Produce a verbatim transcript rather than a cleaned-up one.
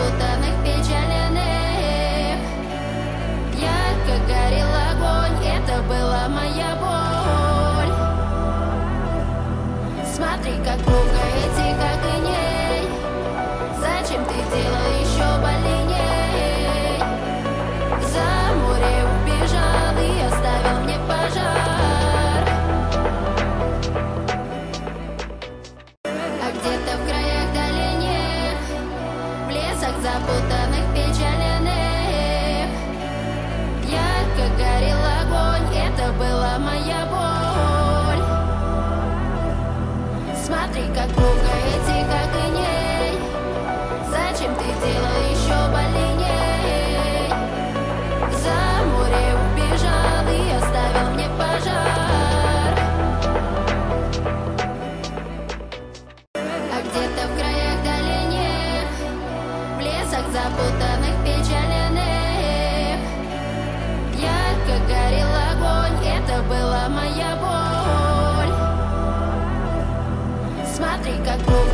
запутанных, печаленных. Ярко горел огонь, это была моя боль. Смотри, как пугает и как и ней. Зачем ты делал еще больней? За море убежал и оставил мне пожар. А где-то в краях дальних, в лесах запутанных, печаленных, ярко горел огонь, это была моя боль. Смотри, как пугает и как и ней. Зачем ты делал еще больней? За море убежал и оставил мне пожар. А где-то в краях дальних, в лесах запутанных, печаленных, ярко горел огонь, это была моя боль. Смотри, как пугает